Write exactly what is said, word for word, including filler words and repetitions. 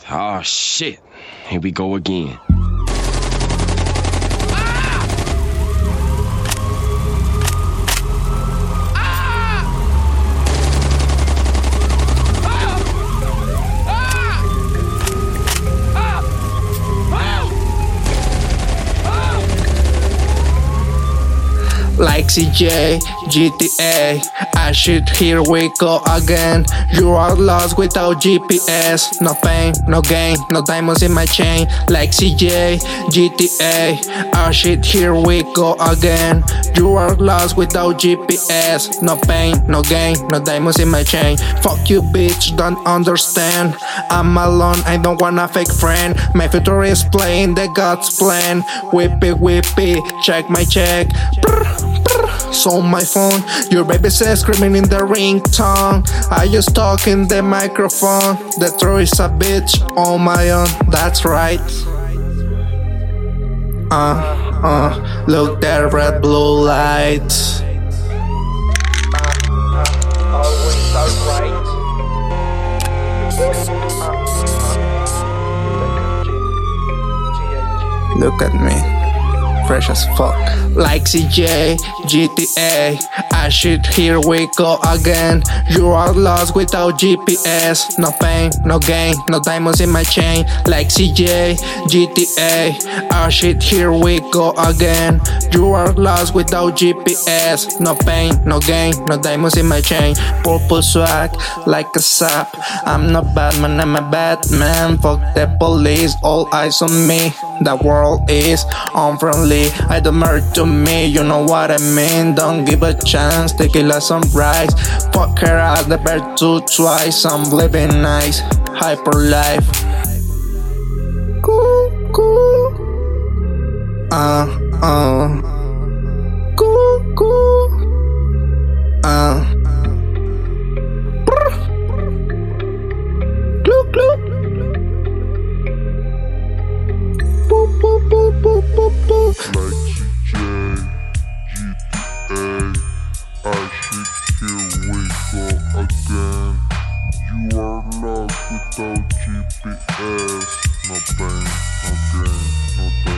Oh shit, here we go again. Like C J, G T A, ah shit, here we go again. You are lost without G P S. No pain, no gain, no diamonds in my chain. Like C J, G T A, ah shit, here we go again. You are lost without G P S. No pain, no gain, no diamonds in my chain. Fuck you bitch, don't understand. I'm alone, I don't want a fake friend. My future is playing the God's plan. Whippy whippy, check my check. Brr. So my phone, your baby says screaming in the ringtone. I just talk in the microphone. The truth is a bitch on my own, that's right. Uh, uh, look that red blue lights. Always alright. Look at me, fresh as fuck. Like C J, G T A, ah shit, here we go again. You are lost without G P S. No pain, no gain, no diamonds in my chain. Like C J, G T A, ah shit, here we go again. You are lost without G P S. No pain, no gain, no diamonds in my chain. Purple swag, like a sap. I'm not Batman, I'm a Batman. Fuck the police, all eyes on me. The world is unfriendly. I don't matter to me, you know what I mean. Don't give a chance, tequila sunrise. Fuck her as the bird two twice. I'm living nice, hyper life. Cool, cool. Uh, uh. Cool, cool. Uh. Glue, glue. Boop, boop, boop, boop, boop, boop. Like C J, G T A, ah shit, here we go again. You are lost without G P S. No pain, no gain, no